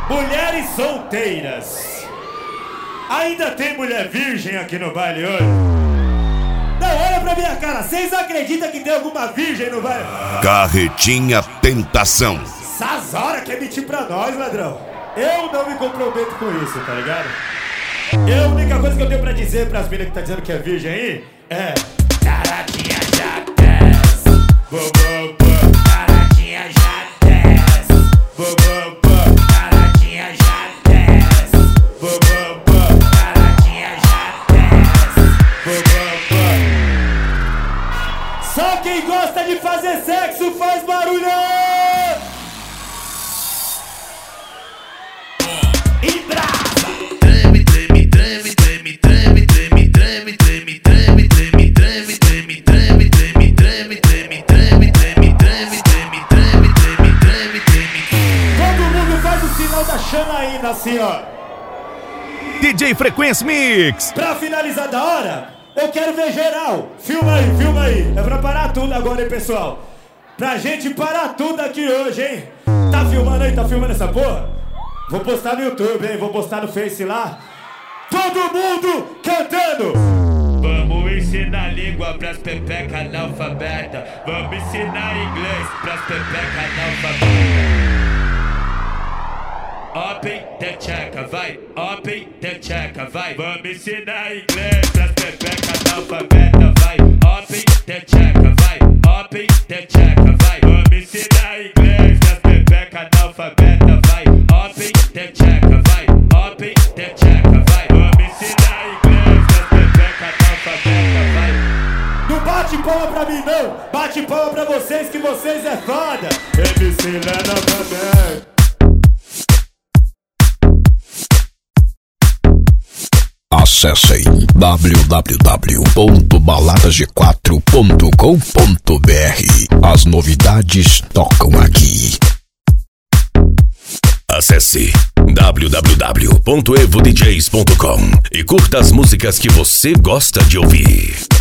Mulheres solteiras. Ainda tem mulher virgem aqui no baile hoje? Não, olha pra minha cara, vocês acreditam que tem alguma virgem no baile? Carretinha Tentação. Sazora quer mentir pra nós, ladrão. Eu não me comprometo com isso, tá ligado? A única coisa que eu tenho pra dizer pras meninas que tá dizendo que é virgem aí é: caradinha já desce, caradinha já desce, caradinha já desce, caradinha já desce. Só quem gosta de fazer sexo faz barulho! Da Xanaína, assim, ó. DJ Frequência Mix. Pra finalizar da hora, eu quero ver geral. Filma aí. É pra parar tudo agora, hein, pessoal? Pra gente parar tudo aqui hoje, hein? Tá filmando aí? Tá filmando essa porra? Vou postar no YouTube, hein? Vou postar no Face lá. Todo mundo cantando. Vamos ensinar língua pras pepecas analfabetas. Vamos ensinar inglês pras pepecas analfabetas. Open the checa, vai, open the checa, vai. Vamos ensinar inglês pras pepecas analfabetas, vai. Open the checa, vai, open the checa, vai. Vamos ensinar inglês pras pepecas analfabetas, vai. Open the checa, vai, open the checa, vai. Vamos ensinar inglês pras pepecas analfabetas, vai. Não bate palma pra mim não, bate palma pra vocês que vocês é foda. MC Lena também. Acessem www.baladasg4.com.br. As novidades tocam aqui. Acesse www.evodjs.com e curta as músicas que você gosta de ouvir.